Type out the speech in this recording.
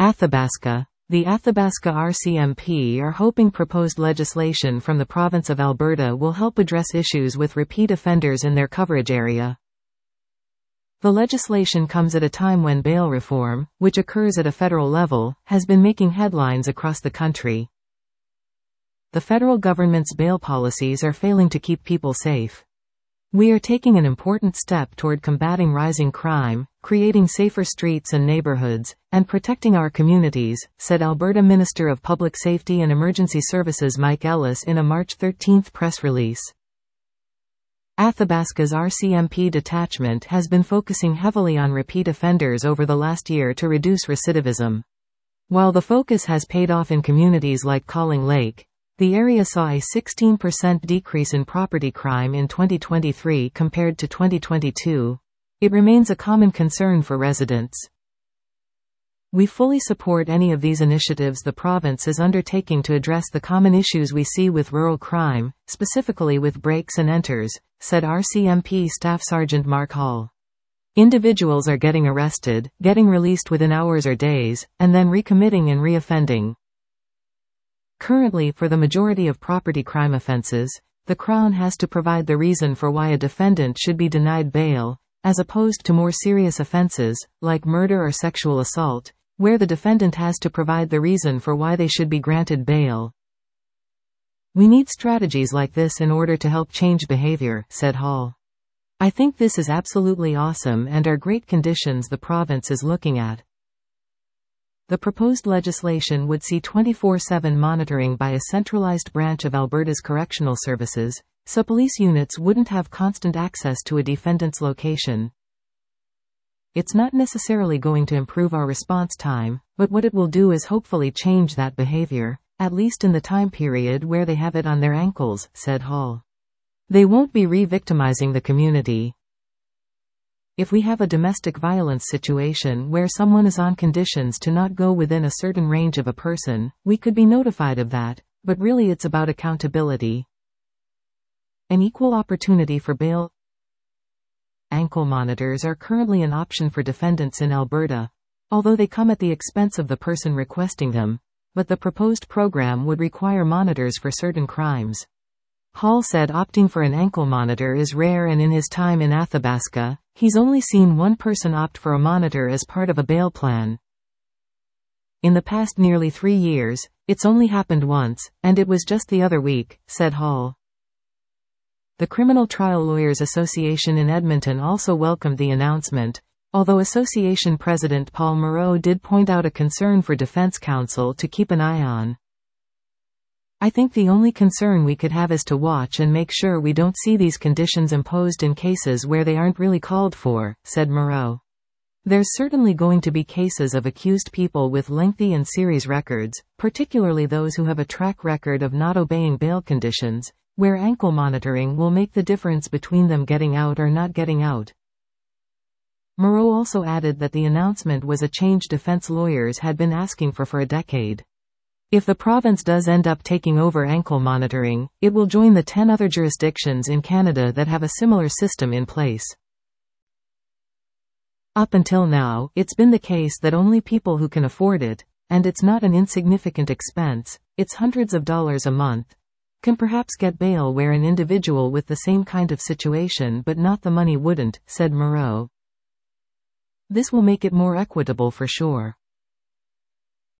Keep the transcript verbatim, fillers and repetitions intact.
Athabasca. The Athabasca R C M P are hoping proposed legislation from the province of Alberta will help address issues with repeat offenders in their coverage area. The legislation comes at a time when bail reform, which occurs at a federal level, has been making headlines across the country. The federal government's bail policies are failing to keep people safe. We are taking an important step toward combating rising crime, creating safer streets and neighborhoods, and protecting our communities, said Alberta Minister of Public Safety and Emergency Services Mike Ellis in a March thirteenth press release. Athabasca's R C M P detachment has been focusing heavily on repeat offenders over the last year to reduce recidivism. While the focus has paid off in communities like Calling Lake, the area saw a sixteen percent decrease in property crime in twenty twenty-three compared to twenty twenty-two. It remains a common concern for residents. We fully support any of these initiatives the province is undertaking to address the common issues we see with rural crime, specifically with breaks and enters, said R C M P Staff Sergeant Mark Hall. Individuals are getting arrested, getting released within hours or days, and then recommitting and reoffending. Currently, for the majority of property crime offenses, the Crown has to provide the reason for why a defendant should be denied bail, as opposed to more serious offenses, like murder or sexual assault, where the defendant has to provide the reason for why they should be granted bail. We need strategies like this in order to help change behavior, said Hall. I think this is absolutely awesome and are great conditions the province is looking at. The proposed legislation would see twenty-four seven monitoring by a centralized branch of Alberta's correctional services, so police units wouldn't have constant access to a defendant's location. It's not necessarily going to improve our response time, but what it will do is hopefully change that behavior, at least in the time period where they have it on their ankles, said Hall. They won't be re-victimizing the community. If we have a domestic violence situation where someone is on conditions to not go within a certain range of a person, we could be notified of that, but really it's about accountability. An equal opportunity for bail. Ankle monitors are currently an option for defendants in Alberta, although they come at the expense of the person requesting them, but the proposed program would require monitors for certain crimes. Hall said opting for an ankle monitor is rare, and in his time in Athabasca, he's only seen one person opt for a monitor as part of a bail plan. In the past nearly three years, it's only happened once, and it was just the other week, said Hall. The Criminal Trial Lawyers Association in Edmonton also welcomed the announcement, although Association President Paul Moreau did point out a concern for defense counsel to keep an eye on. I think the only concern we could have is to watch and make sure we don't see these conditions imposed in cases where they aren't really called for, said Moreau. There's certainly going to be cases of accused people with lengthy and serious records, particularly those who have a track record of not obeying bail conditions, where ankle monitoring will make the difference between them getting out or not getting out. Moreau also added that the announcement was a change defense lawyers had been asking for for a decade. If the province does end up taking over ankle monitoring, it will join the ten other jurisdictions in Canada that have a similar system in place. Up until now, it's been the case that only people who can afford it, and it's not an insignificant expense, it's hundreds of dollars a month, can perhaps get bail, where an individual with the same kind of situation but not the money wouldn't, said Moreau. This will make it more equitable for sure.